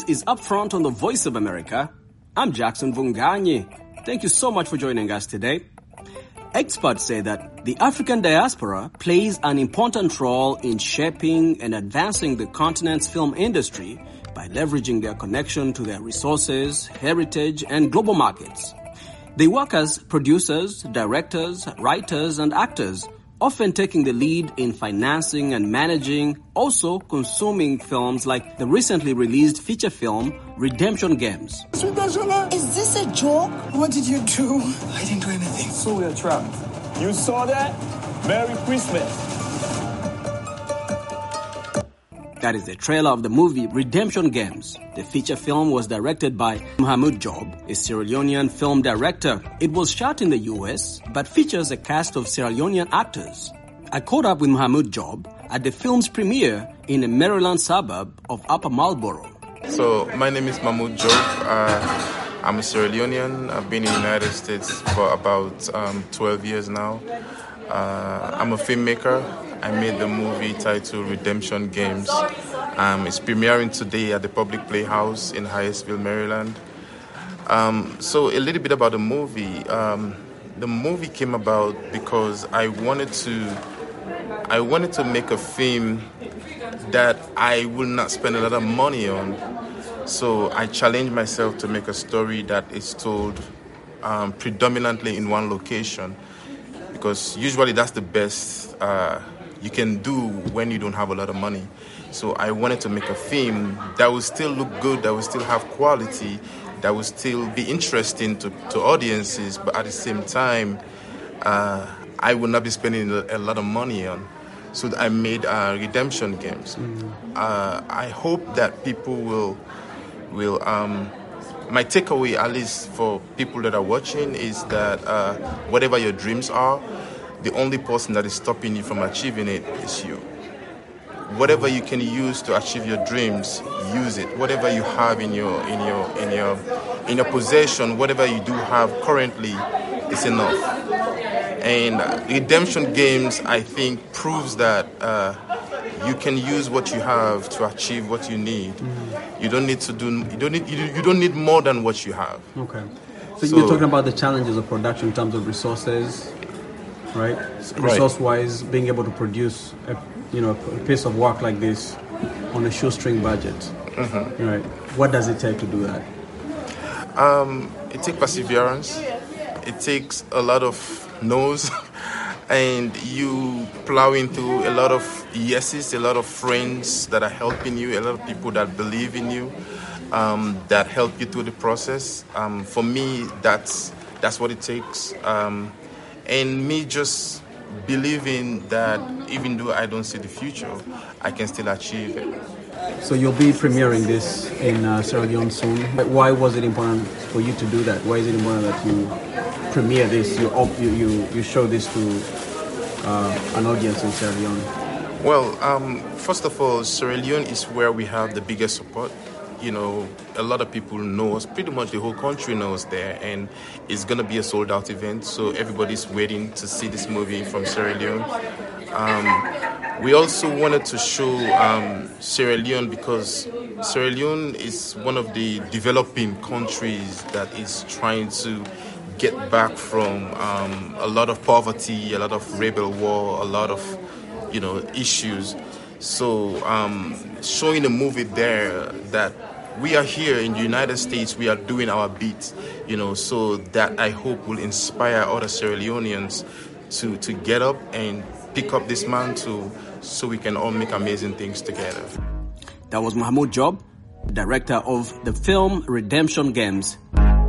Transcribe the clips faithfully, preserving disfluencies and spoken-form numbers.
is Upfront on the Voice of America. I'm Jackson Vunganyi. Thank you so much for joining us today. Experts say that the African diaspora plays an important role in shaping and advancing the continent's film industry by leveraging their connection to their resources, heritage, and global markets. They work as producers, directors, writers, and actors, often taking the lead in financing and managing, also consuming films like the recently released feature film, Redemption Games. Is this a joke? What did you do? I didn't do anything. So we are trapped. You saw that? Merry Christmas. That is the trailer of the movie Redemption Games. The feature film was directed by Mahmoud Job, a Sierra Leonean film director. It was shot in the U S, but features a cast of Sierra Leonean actors. I caught up with Mahmoud Job at the film's premiere in a Maryland suburb of Upper Marlboro. So, my name is Mahmoud Job. Uh, I'm a Sierra Leonean. I've been in the United States for about um, twelve years now. Uh, I'm a filmmaker. I made the movie titled Redemption Games. Um, it's premiering today at the Public Playhouse in Hyattsville, Maryland. Um, so a little bit about the movie. Um, the movie came about because I wanted to, I wanted to make a film that I will not spend a lot of money on. So I challenged myself to make a story that is told um, predominantly in one location, because usually that's the best uh, you can do when you don't have a lot of money. So I wanted to make a film that will still look good, that will still have quality, that will still be interesting to, to audiences, but at the same time, uh, I will not be spending a, a lot of money on. So I made uh, Redemption Games. Mm-hmm. Uh, I hope that people will, will um, my takeaway, at least for people that are watching, is that uh, whatever your dreams are, the only person that is stopping you from achieving it is you. Whatever you can use to achieve your dreams, use it. Whatever you have in your in your in your in your possession, whatever you do have currently, is enough. And Redemption Games, I think, proves that uh, you can use what you have to achieve what you need. Mm-hmm. You don't need to do. You don't need. You, you don't need more than what you have. Okay. So, so you're talking about the challenges of production in terms of resources. Right? Resource-wise, being able to produce a, you know, a piece of work like this on a shoestring budget. Mm-hmm. Right? What does it take to do that? Um, it takes perseverance. It takes a lot of no's, and you plowing through a lot of yeses, a lot of friends that are helping you, a lot of people that believe in you, um, that help you through the process. Um, for me, that's that's what it takes. Um, And me just believing that even though I don't see the future, I can still achieve it. So you'll be premiering this in uh, Sierra Leone soon. But why was it important for you to do that? Why is it important that you premiere this, you you you, you show this to uh, an audience in Sierra Leone? Well, um, first of all, Sierra Leone is where we have the biggest support. You know, a lot of people know us, pretty much the whole country knows there, and it's going to be a sold-out event, so everybody's waiting to see this movie from Sierra Leone. Um, we also wanted to show um, Sierra Leone because Sierra Leone is one of the developing countries that is trying to get back from um, a lot of poverty, a lot of rebel war, a lot of, you know, issues. So um, showing a movie there that we are here in the United States, we are doing our bit, you know, so that I hope will inspire other Sierra Leoneans to, to get up and pick up this mantle so we can all make amazing things together. That was Mahmoud Job, director of the film Redemption Games.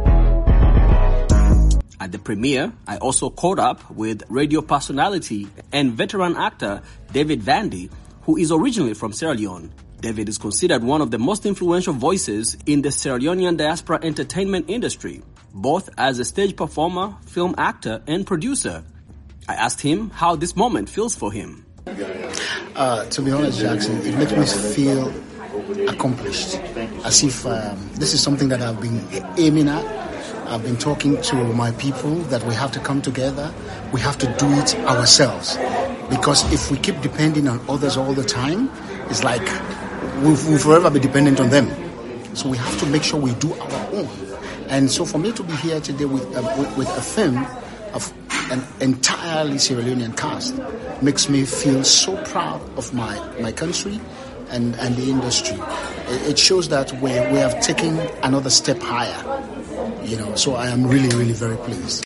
At the premiere, I also caught up with radio personality and veteran actor David Vandy, who is originally from Sierra Leone. David is considered one of the most influential voices in the Sierra Leonean diaspora entertainment industry, both as a stage performer, film actor, and producer. I asked him how this moment feels for him. Uh, to be honest, Jackson, it makes me feel accomplished, as if um, this is something that I've been aiming at. I've been talking to my people that we have to come together. We have to do it ourselves. Because if we keep depending on others all the time, it's like we'll, we'll forever be dependent on them. So we have to make sure we do our own. And so for me to be here today with uh, with, with a film of an entirely Sierra Leonean cast makes me feel so proud of my, my country and, and the industry. It, it shows that we we have taken another step higher. You know, so I am really, really very pleased.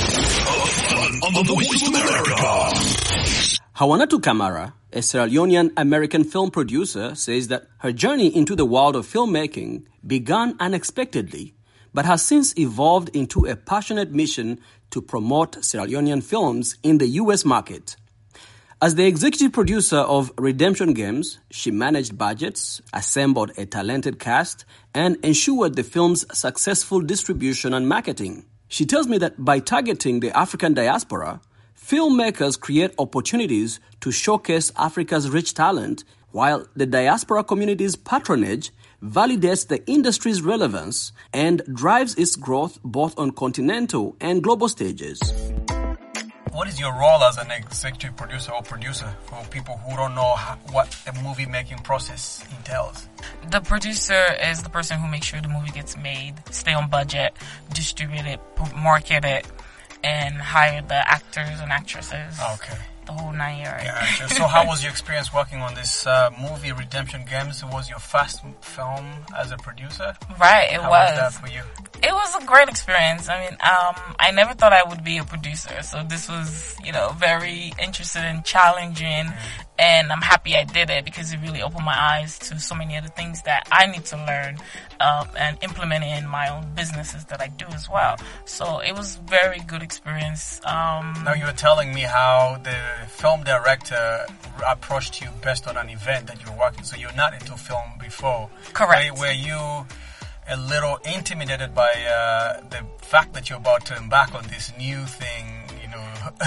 On the Voice of America. Hawanatu Kamara, a Sierra Leonean American film producer, says that her journey into the world of filmmaking began unexpectedly, but has since evolved into a passionate mission to promote Sierra Leonean films in the U S market. As the executive producer of Redemption Games, she managed budgets, assembled a talented cast, and ensured the film's successful distribution and marketing. She tells me that by targeting the African diaspora, filmmakers create opportunities to showcase Africa's rich talent, while the diaspora community's patronage validates the industry's relevance and drives its growth both on continental and global stages. What is your role as an executive producer or producer for people who don't know how, what a movie making process entails? The producer is the person who makes sure the movie gets made, stay on budget, distribute it, market it, and hire the actors and actresses. Okay. The whole nine yards. Gotcha. So how was your experience working on this uh, movie, Redemption Games? It was your first film as a producer? Right, it how was. How was that for you? It was a great experience. I mean, um, I never thought I would be a producer, so this was, you know, very interesting and challenging, mm. and I'm happy I did it because it really opened my eyes to so many other things that I need to learn um, and implement in my own businesses that I do as well. So it was a very good experience. Um, now, you were telling me how the film director approached you based on an event that you were working, so you're not into film before. Correct. Were, were you a little intimidated by uh, the fact that you're about to embark on this new thing, you know,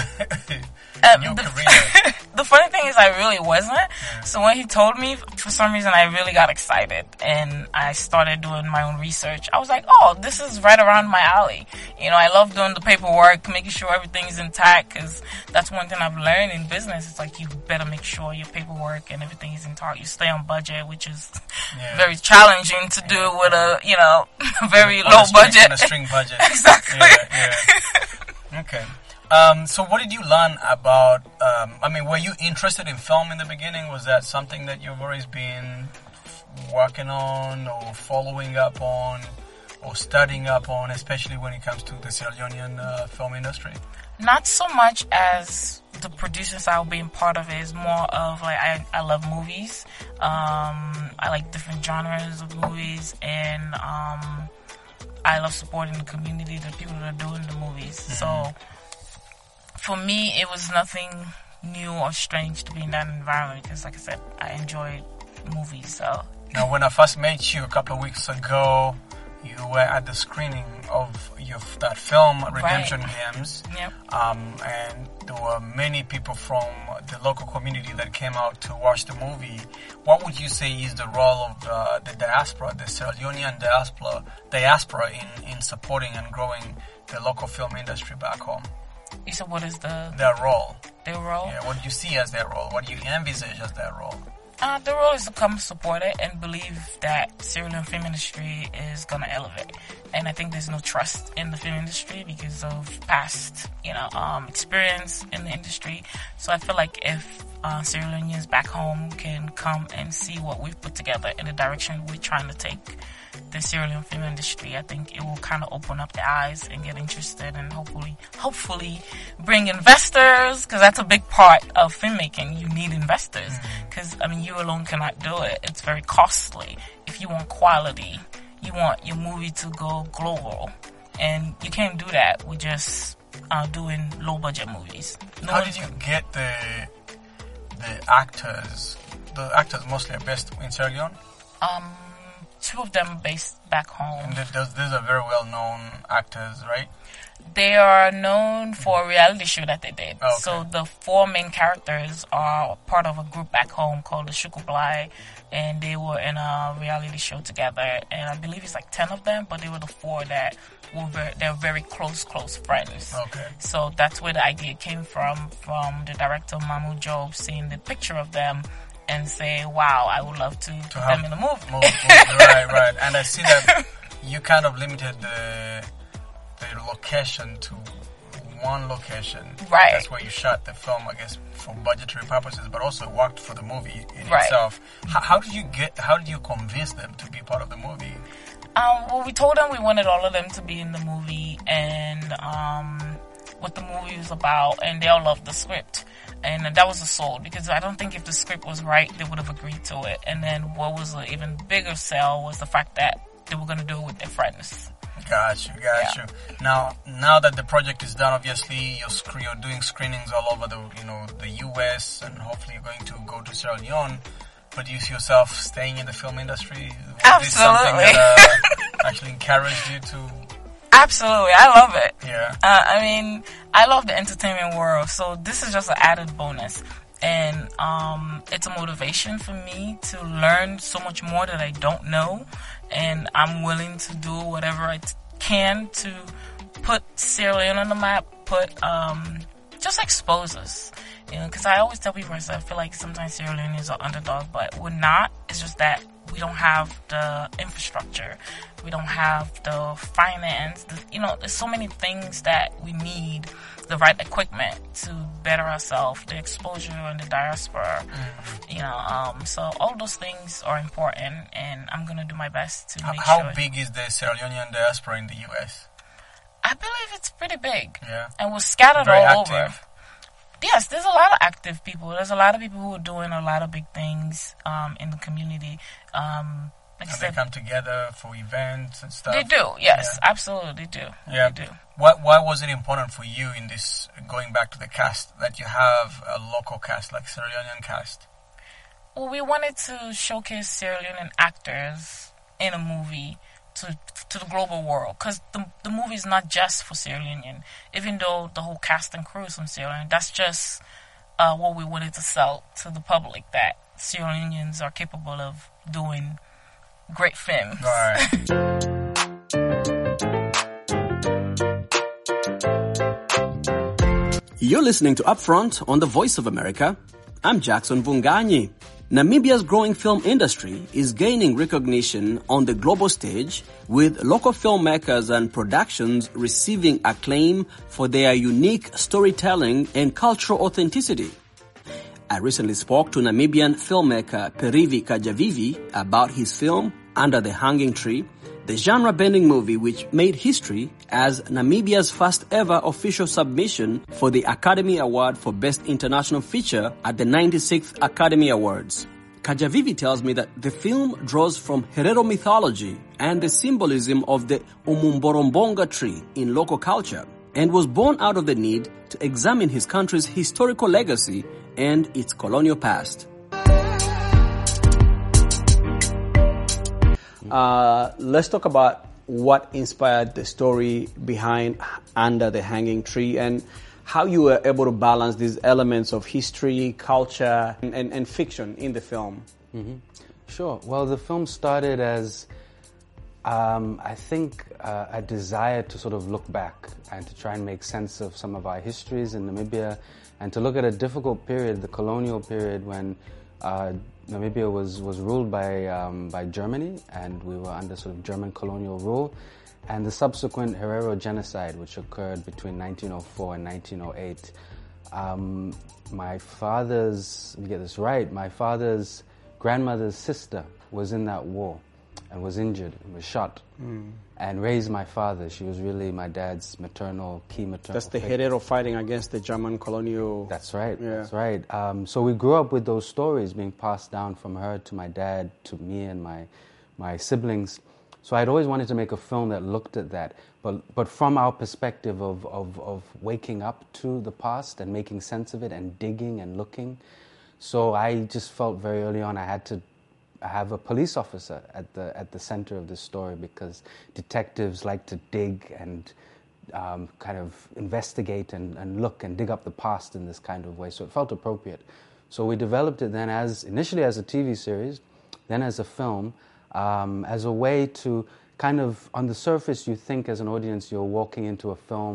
um, new the, career? The funny thing is I really wasn't. Yeah. So when he told me, for some reason I really got excited and I started doing my own research. I was like, oh, this is right around my alley. You know, I love doing the paperwork, making sure everything is intact, because that's one thing I've learned in business. It's like you better make sure your paperwork and everything is intact. You stay on budget, which is yeah. very challenging to do with a, you know, very on low a string, budget. On a string budget. Exactly. Yeah, yeah. Okay. Um, so what did you learn about, um, I mean, were you interested in film in the beginning? Was that something that you've always been working on or following up on or studying up on, especially when it comes to the Sierra Leonean uh, film industry? Not so much as the producer side being part of it. Is more of like, I, I love movies. Um, I like different genres of movies, and um, I love supporting the community, the people that are doing the movies. Mm-hmm. So for me, it was nothing new or strange to be in that environment because, like I said, I enjoy movies. So now, when I first met you a couple of weeks ago, you were at the screening of your that film, Redemption right. Games. Yep. Um, and there were many people from the local community that came out to watch the movie. What would you say is the role of uh, the diaspora, the Sierra Leonean diaspora, diaspora in, in supporting and growing the local film industry back home? You said what is the... Their role. Their role? Yeah, what do you see as their role? What do you envisage as their role? Uh, the role is to come support it and believe that Sierra Leone film industry is going to elevate. And I think there's no trust in the film industry because of past, you know, um, experience in the industry. So I feel like if uh, Sierra Leoneans back home can come and see what we've put together in the direction we're trying to take the Sierra Leone film industry, I think it will kind of open up the eyes and get interested and hopefully, hopefully bring investors, because that's a big part of filmmaking. You need investors, because, I mean, you alone cannot do it. It's very costly. If you want quality, you want your movie to go global, and you can't do that with just uh, doing low-budget movies. No How did you get the the actors? The actors mostly are based in Sierra Leone? Um... Two of them based back home. And those, those are very well-known actors, right? They are known for a reality show that they did. Oh, okay. So the four main characters are part of a group back home called the Shukublai, and they were in a reality show together. And I believe it's like ten of them, but they were the four that were very, they're very close, close friends. Okay. So that's where the idea came from, from the director Mahmoud Job, seeing the picture of them and say, wow, I would love to, to put them in a movie. Move, move, right, right. And I see that you kind of limited the the location to one location. Right. That's where you shot the film, I guess, for budgetary purposes, but also worked for the movie in right. itself. How, how did you get? How did you convince them to be part of the movie? Um, well, we told them we wanted all of them to be in the movie and um, what the movie was about, and they all loved the script. And that was a sold, because I don't think if the script was right, they would have agreed to it. And then what was an even bigger sell was the fact that they were going to do it with their friends. Got you, got yeah. you. Now, now that the project is done, obviously you're, sc- you're doing screenings all over the, you know, the U S, and hopefully you're going to go to Sierra Leone. But do you see yourself staying in the film industry? Was Absolutely. this something that uh, actually encouraged you to? Absolutely, I love it. Yeah. Uh, I mean, I love the entertainment world, so this is just an added bonus. And um, it's a motivation for me to learn so much more that I don't know. And I'm willing to do whatever I t- can to put Sierra Leone on the map, put, um, just expose us. You know, because I always tell people, I feel like sometimes Sierra Leone is an underdog, but we're not. It's just that we don't have the infrastructure. We don't have the finance. The, you know, there's so many things that we need, the right equipment to better ourselves, the exposure and the diaspora. Mm. You know, um, so all those things are important, and I'm going to do my best to make how sure. How big is the Sierra Leonean diaspora in the U S? I believe it's pretty big. Yeah. And we're scattered Very all active. over. Yes, there's a lot of active people. There's a lot of people who are doing a lot of big things um, in the community. Um, like and I said, they come together for events and stuff. They do, yes, yeah. absolutely, they do. Yeah. They do. Why, why was it important for you in this, going back to the cast, that you have a local cast, like Sierra Leonean cast? Well, we wanted to showcase Sierra Leonean actors in a movie to to the global world, because the the movie is not just for Sierra Leonean. Even though the whole cast and crew is from Sierra Leone, that's just uh, what we wanted to sell to the public, that Sierra Leoneans are capable of doing great films. Right. You're listening to Upfront on the Voice of America. I'm Jackson Vunganyi. Namibia's growing film industry is gaining recognition on the global stage, with local filmmakers and productions receiving acclaim for their unique storytelling and cultural authenticity. I recently spoke to Namibian filmmaker Perivi Kajavivi about his film Under the Hanging Tree, the genre-bending movie which made history as Namibia's first ever official submission for the Academy Award for Best International Feature at the ninety-sixth Academy Awards. Kajavivi tells me that the film draws from Herero mythology and the symbolism of the Umumborombonga tree in local culture, and was born out of the need to examine his country's historical legacy and its colonial past. Uh, let's talk about what inspired the story behind Under the Hanging Tree, and how you were able to balance these elements of history, culture, and, and, and fiction in the film. Mm-hmm. Sure. Well, the film started as, um, I think, uh, a desire to sort of look back and to try and make sense of some of our histories in Namibia, and to look at a difficult period, the colonial period, when uh, Namibia was, was ruled by um, by Germany, and we were under sort of German colonial rule, and the subsequent Herero genocide, which occurred between nineteen oh four and nineteen oh eight. Um, my father's, let me get this right, my father's grandmother's sister was in that war and was injured and was shot mm. and raised my father. She was really my dad's maternal, key maternal That's the figure. Herero fighting against the German colonial... That's right, yeah. that's right. Um, so we grew up with those stories being passed down from her to my dad, to me and my my siblings. So I'd always wanted to make a film that looked at that, but but from our perspective of, of, of waking up to the past and making sense of it and digging and looking. So I just felt very early on I had to have a police officer at the at the center of this story, because detectives like to dig and um, kind of investigate and, and look and dig up the past in this kind of way. So it felt appropriate. So we developed it then as initially as a T V series, then as a film, um, as a way to kind of, on the surface, you think as an audience you're walking into a film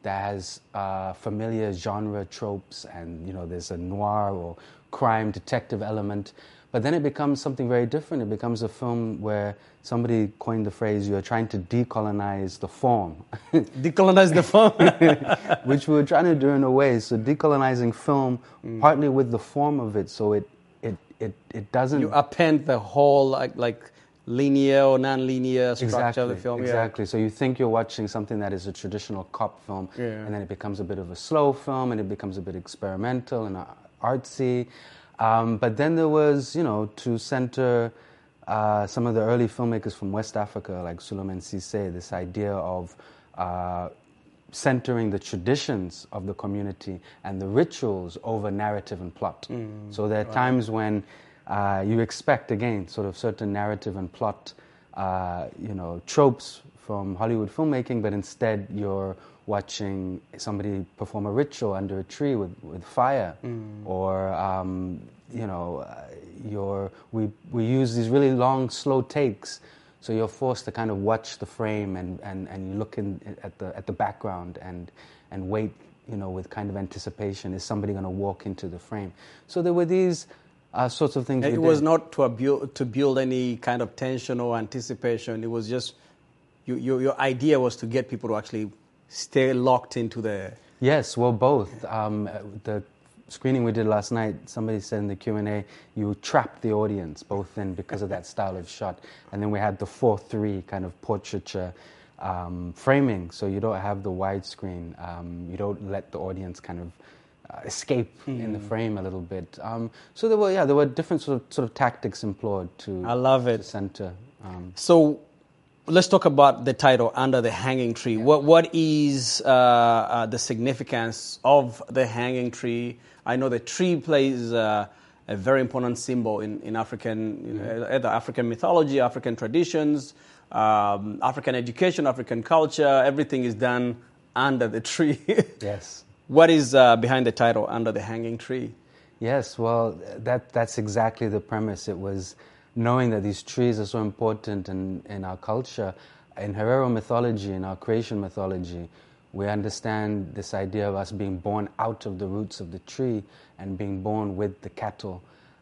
that has uh, familiar genre tropes, and you know, there's a noir or crime detective element. But then it becomes something very different. It becomes a film where somebody coined the phrase, you're trying to decolonize the form. Decolonize the form? Which we were trying to do in a way. So decolonizing film, mm. partly with the form of it, so it it, it, it doesn't... You append the whole like, like linear or non-linear structure exactly, of the film. Exactly. Yeah. So you think you're watching something that is a traditional cop film, yeah. and then it becomes a bit of a slow film, and it becomes a bit experimental and artsy. Um, but then there was, you know, to center uh, some of the early filmmakers from West Africa, like Souleymane Cissé, this idea of uh, centering the traditions of the community and the rituals over narrative and plot. Mm, so there are right. times when uh, you expect, again, sort of certain narrative and plot, uh, you know, tropes from Hollywood filmmaking, but instead you're watching somebody perform a ritual under a tree with, with fire, mm. or um, you know, uh, you're, we we use these really long, slow takes, so you're forced to kind of watch the frame and, and, and you look in at the at the background and and wait, you know, with kind of anticipation. Is somebody going to walk into the frame? So there were these uh, sorts of things. It we was did. not to build to build any kind of tension or anticipation. It was just you, your your idea was to get people to actually stay locked into the... Yes, well, both. Um, the screening we did last night, somebody said in the Q and A, you trapped the audience, both in because of that style of shot. And then we had the four three kind of portraiture um, framing, so you don't have the widescreen. Um, you don't let the audience kind of uh, escape mm. in the frame a little bit. Um, so there were, yeah, there were different sort of, sort of tactics employed to, I love it. to center. Um, so... Let's talk about the title, Under the Hanging Tree. Yeah. What What is uh, uh, the significance of the hanging tree? I know the tree plays uh, a very important symbol in, in African, you know, either African mythology, African traditions, um, African education, African culture. Everything is done under the tree. Yes. What is uh, behind the title, Under the Hanging Tree? Yes, well, that that's exactly the premise. It was... knowing that these trees are so important in, in our culture, in Herero mythology, in our creation mythology, we understand this idea of us being born out of the roots of the tree and being born with the cattle.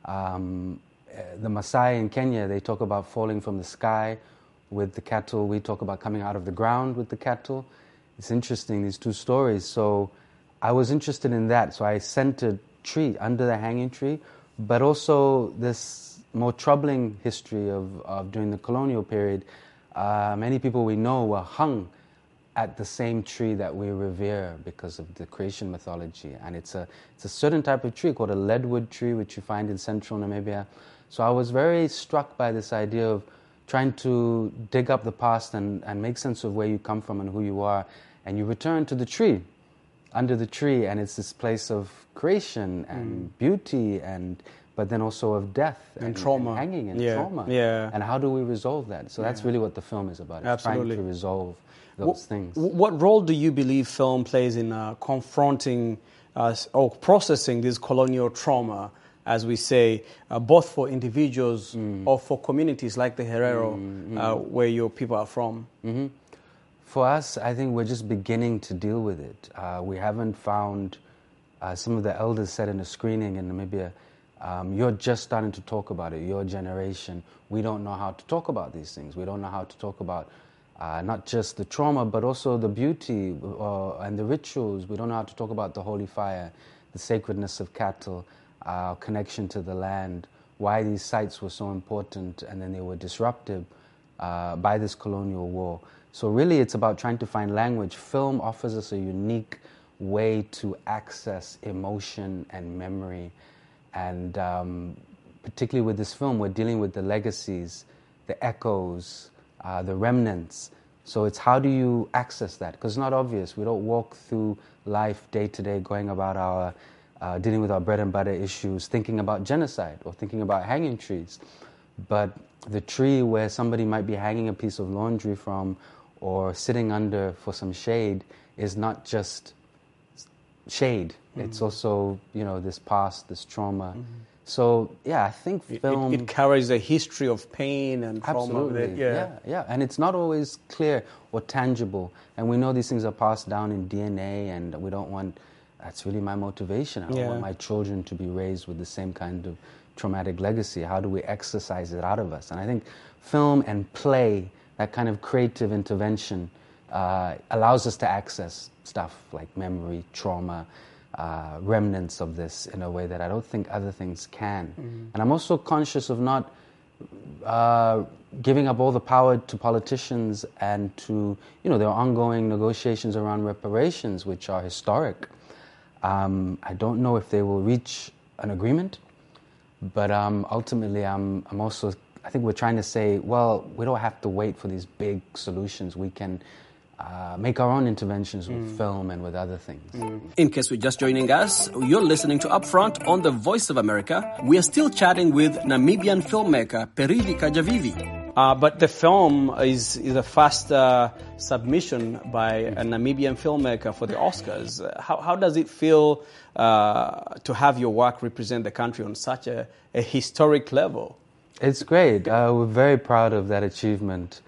Um, the Maasai in Kenya, they talk about falling from the sky with the cattle. We talk about coming out of the ground with the cattle. It's interesting, these two stories. So I was interested in that. So I centered tree, Under the Hanging Tree, but also this more troubling history of, of during the colonial period. Uh, many people we know were hung at the same tree that we revere because of the creation mythology. And it's a, it's a certain type of tree called a leadwood tree, which you find in central Namibia. So I was very struck by this idea of trying to dig up the past and, and make sense of where you come from and who you are. And you return to the tree, under the tree, and it's this place of creation and mm. beauty, and but then also of death and, and trauma, and hanging and yeah. trauma. Yeah. And how do we resolve that? So yeah. that's really what the film is about. It's Absolutely. trying to resolve those what, things. What role do you believe film plays in uh, confronting uh, or processing this colonial trauma, as we say, uh, both for individuals mm. or for communities like the Herero, mm-hmm. uh, where your people are from? Mm-hmm. For us, I think we're just beginning to deal with it. Uh, we haven't found, uh, some of the elders said in a screening in Namibia, Um, you're just starting to talk about it, your generation. We don't know how to talk about these things. We don't know how to talk about uh, not just the trauma, but also the beauty uh, and the rituals. We don't know how to talk about the holy fire, the sacredness of cattle, our connection to the land, why these sites were so important, and then they were disrupted uh, by this colonial war. So really it's about trying to find language. Film offers us a unique way to access emotion and memory. And um, particularly with this film, we're dealing with the legacies, the echoes, uh, the remnants. So it's how do you access that? Because it's not obvious. We don't walk through life day to day going about our, uh, dealing with our bread and butter issues, thinking about genocide or thinking about hanging trees. But the tree where somebody might be hanging a piece of laundry from or sitting under for some shade is not just shade. Mm-hmm. It's also, you know, this past, this trauma. Mm-hmm. So yeah, I think film... It, it carries a history of pain and trauma Absolutely. with it. Yeah. yeah, yeah. And it's not always clear or tangible. And we know these things are passed down in D N A, and we don't want... That's really my motivation. I don't Yeah. want my children to be raised with the same kind of traumatic legacy. How do we exercise it out of us? And I think film and play, that kind of creative intervention, uh, allows us to access stuff like memory, trauma, uh, remnants of this in a way that I don't think other things can. Mm. And I'm also conscious of not uh, giving up all the power to politicians and to, you know, there are ongoing negotiations around reparations, which are historic. Um, I don't know if they will reach an agreement, but um, ultimately I'm, I'm also, I think we're trying to say, well, we don't have to wait for these big solutions. We can uh, make our own interventions with Mm. film and with other things. In case you're just joining us, you're listening to Upfront on the Voice of America. We are still chatting with Namibian filmmaker Perili Kajavivi. Uh, but the film is, is a fast uh, submission by a Namibian filmmaker for the Oscars. Uh, How, how does it feel uh, to have your work represent the country on such a, a historic level? It's great. Uh, we're very proud of that achievement.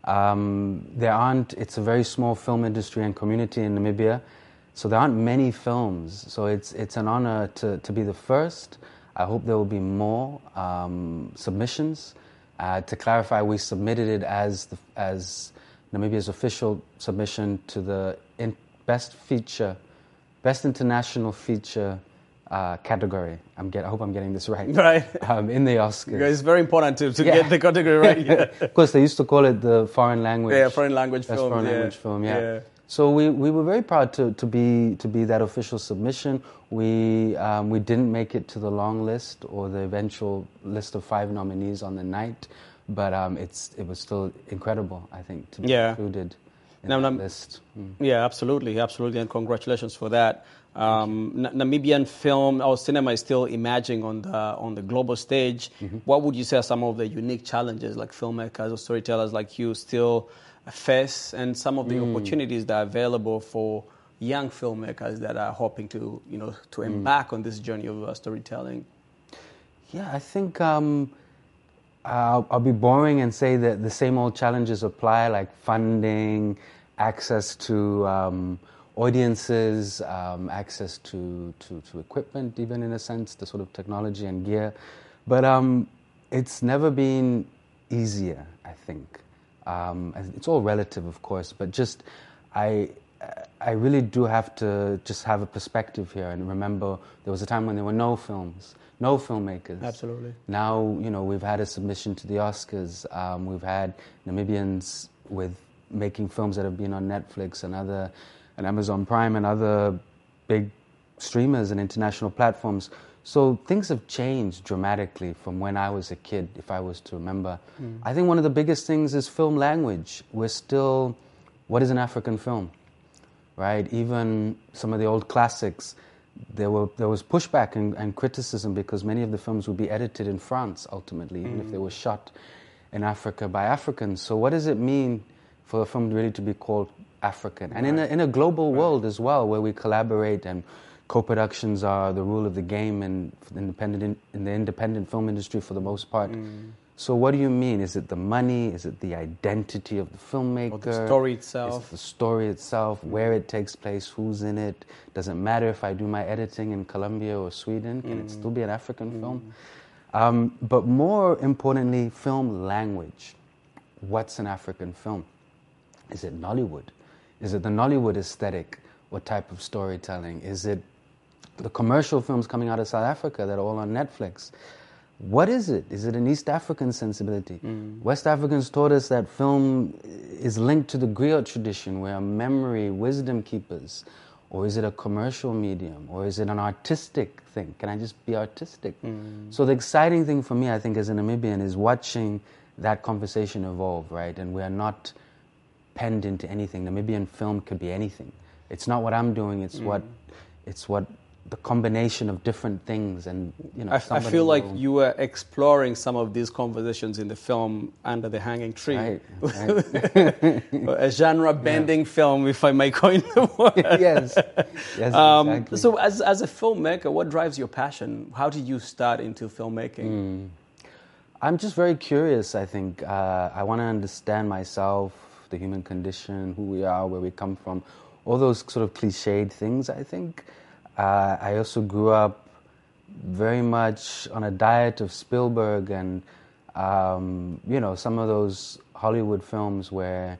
Um, there aren't, it's a very small film industry and community in Namibia, so there aren't many films. So it's, it's an honor to, to be the first. I hope there will be more um, submissions. Uh, to clarify, we submitted it as the, as Namibia's official submission to the in best feature, best international feature uh, category. I'm get, I hope I'm getting this right. Right. Um, in the Oscars. It's very important to, to Yeah. get the category right. Yeah. Of course, they used to call it the foreign language. Yeah, foreign language Best film. foreign yeah. language film. Yeah. Yeah. So we, we were very proud to, to be to be that official submission. We um, we didn't make it to the long list or the eventual list of five nominees on the night, but um, it's it was still incredible, I think, to be Yeah. included in Now, that Nam- list. Mm. Yeah, absolutely, absolutely, and congratulations for that. Um, N- Namibian film or cinema is still emerging on the on the global stage. Mm-hmm. What would you say are some of the unique challenges, like filmmakers or storytellers like you, still face, and some of the Mm. opportunities that are available for young filmmakers that are hoping to, you know, to Mm. embark on this journey of uh, storytelling? Yeah, I think um, I'll, I'll be boring and say that the same old challenges apply, like funding, access to um, audiences, um, access to, to, to equipment, even in a sense, the sort of technology and gear. But um, it's never been easier, I think. Um, it's all relative, of course, but just I, I really do have to just have a perspective here and remember there was a time when there were no films, no filmmakers. Absolutely. Now, you know, we've had a submission to the Oscars. Um, we've had Namibians with making films that have been on Netflix and other, and Amazon Prime and other big streamers and international platforms. So things have changed dramatically from when I was a kid, if I was to remember. Mm. I think one of the biggest things is film language. We're still, what is an African film, right? Even some of the old classics, there were there was pushback and, and criticism because many of the films would be edited in France, ultimately, even Mm. if they were shot in Africa by Africans. So what does it mean for a film really to be called African? And in a, in a global world as well, where we collaborate and co-productions are the rule of the game and independent in the independent film industry for the most part. Mm. So what do you mean? Is it the money? Is it the identity of the filmmaker? Or the story Is itself? it the story itself? Where it takes place? Who's in it? Does it matter if I do my editing in Colombia or Sweden? Can it Mm. still be an African Mm. film? Um, but more importantly, film language. What's an African film? Is it Nollywood? Is it the Nollywood aesthetic? What type of storytelling? Is it the commercial films coming out of South Africa that are all on Netflix? What is it? Is it an East African sensibility? Mm. West Africans taught us that film is linked to the griot tradition. We are memory, wisdom keepers. Or is it a commercial medium? Or is it an artistic thing? Can I just be artistic? Mm. So the exciting thing for me, I think, as a Namibian, is watching that conversation evolve, right? And we are not penned into anything. Namibian film could be anything. It's not what I'm doing. It's Mm. what, it's what the combination of different things, and you know. I, I feel like will... you were exploring some of these conversations in the film Under the Hanging Tree. Right, right. A genre-bending yeah. film, if I may coin the word. Yes, yes, um, exactly. So, as as a filmmaker, what drives your passion? How did you start into filmmaking? Mm. I'm just very curious. I think uh, I want to understand myself, the human condition, who we are, where we come from, all those sort of cliched things. I think. Uh, I also grew up very much on a diet of Spielberg and, um, you know, some of those Hollywood films where,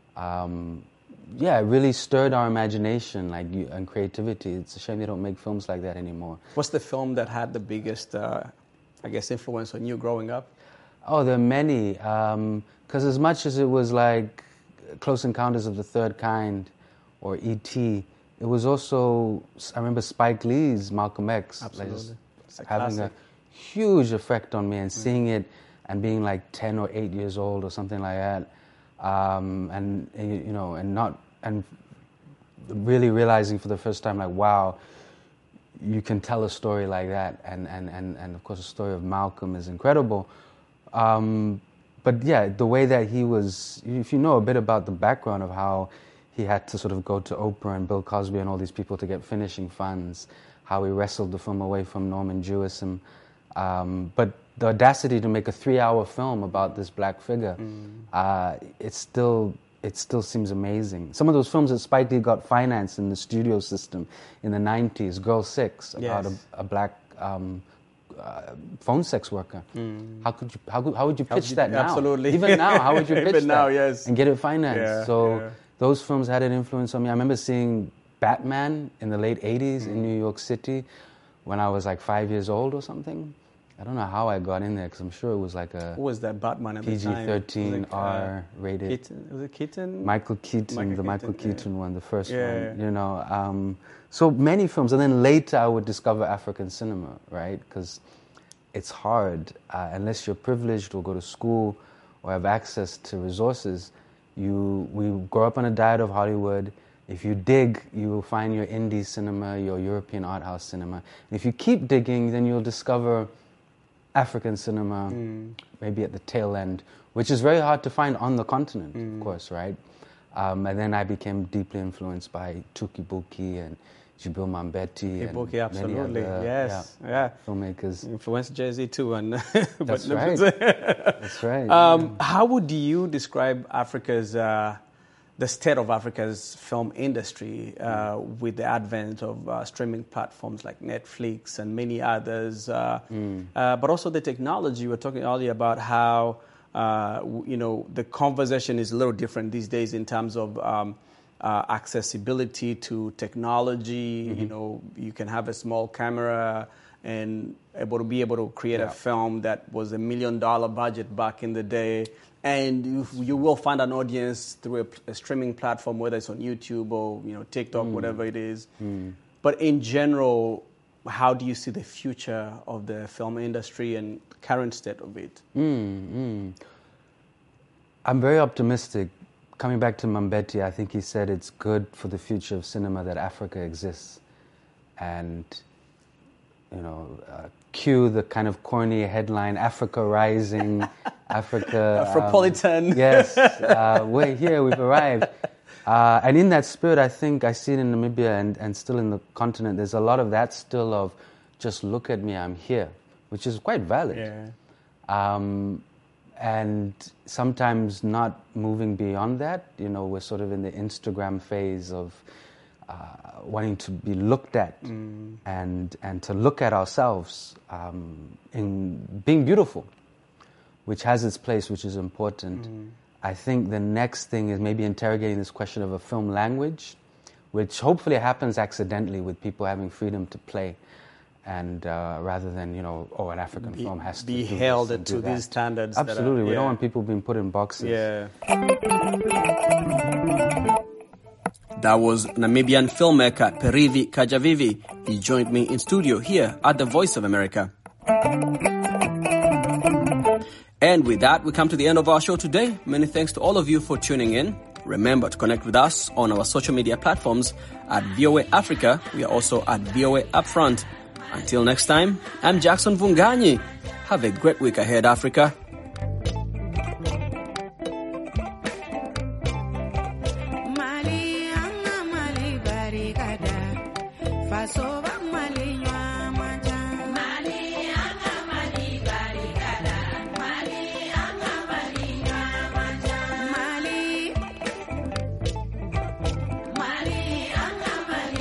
um, yeah, it really stirred our imagination like you, and creativity. It's a shame they don't make films like that anymore. What's the film that had the biggest, uh, I guess, influence on you growing up? Oh, there are many. Because um, as much as it was like Close Encounters of the Third Kind or E T, it was also, I remember Spike Lee's Malcolm X. Absolutely. Like, having a huge effect on me, and seeing it and being like ten or eight years old or something like that. Um, and, you know, and not, and really realizing for the first time, like, wow, you can tell a story like that. And, and, and, and of course, the story of Malcolm is incredible. Um, but yeah, the way that he was, if you know a bit about the background of how he had to sort of go to Oprah and Bill Cosby and all these people to get finishing funds, how he wrestled the film away from Norman Jewison. Um, but the audacity to make a three-hour film about this black figure, mm. uh, it's still, it still seems amazing. Some of those films that Spike Lee got financed in the studio system in the nineties, Girl Six, about yes. a, a black um, uh, phone sex worker. Mm. How could you? How, could, how would you pitch you, that now? Absolutely. Even now, how would you pitch Even that now, yes. and get it financed? Yeah, so. Yeah. Those films had an influence on me. I remember seeing Batman in the late eighties mm. in New York City when I was like five years old or something. I don't know how I got in there because I'm sure it was like a Who was that Batman at P G thirteen like, R uh, rated. Keaton? Was it Keaton? Michael Keaton, Michael the Keaton, Michael yeah. Keaton one, the first yeah, one. yeah. You know, um, so many films. And then later I would discover African cinema, right? Because it's hard. Uh, unless you're privileged or go to school or have access to resources, You, we grow up on a diet of Hollywood. If you dig, you will find your indie cinema, your European art house cinema. And if you keep digging, then you'll discover African cinema, mm. maybe at the tail end, which is very hard to find on the continent, mm. of course, right? Um, and then I became deeply influenced by Tuki Buki and Jibril Mambeti and Buki, absolutely, many other yes, yeah, yeah. filmmakers. Influenced Jay-Z too. And That's right. That's right. Um, yeah. How would you describe Africa's, uh, the state of Africa's film industry uh, mm. with the advent of uh, streaming platforms like Netflix and many others, uh, mm. uh, but also the technology? We were talking earlier about how uh, you know the conversation is a little different these days in terms of um, uh, accessibility to technology. Mm-hmm. You know, you can have a small camera and able to be able to create yeah. a film that was a million dollar budget back in the day. And you, you will find an audience through a, a streaming platform, whether it's on YouTube or you know TikTok, mm. whatever it is. Mm. But in general, how do you see the future of the film industry and current state of it? Mm, mm. I'm very optimistic. Coming back to Mambeti, I think he said it's good for the future of cinema that Africa exists. And, you know, uh, cue the kind of corny headline, Africa Rising, Africa... Afropolitan. Um, yes, uh, we're here, we've arrived. Uh, and in that spirit, I think I see it in Namibia and, and still in the continent, there's a lot of that still of, just look at me, I'm here, which is quite valid. Yeah. Um, and sometimes not moving beyond that. You know, we're sort of in the Instagram phase of uh, wanting to be looked at mm. and and to look at ourselves um, in being beautiful, which has its place, which is important. Mm. I think the next thing is maybe interrogating this question of a film language, which hopefully happens accidentally with people having freedom to play. And uh, rather than, you know, oh, an African be, film has to be do held this to these standards. Absolutely. That are, we yeah. don't want people being put in boxes. Yeah. That was Namibian filmmaker Perivi Kajavivi. He joined me in studio here at the Voice of America. And with that, we come to the end of our show today. Many thanks to all of you for tuning in. Remember to connect with us on our social media platforms at V O A Africa. We are also at V O A Upfront. Until next time, I'm Jackson Vunganyi. Have a great week ahead, Africa. Mali anga mali barikada faso bang mali nywa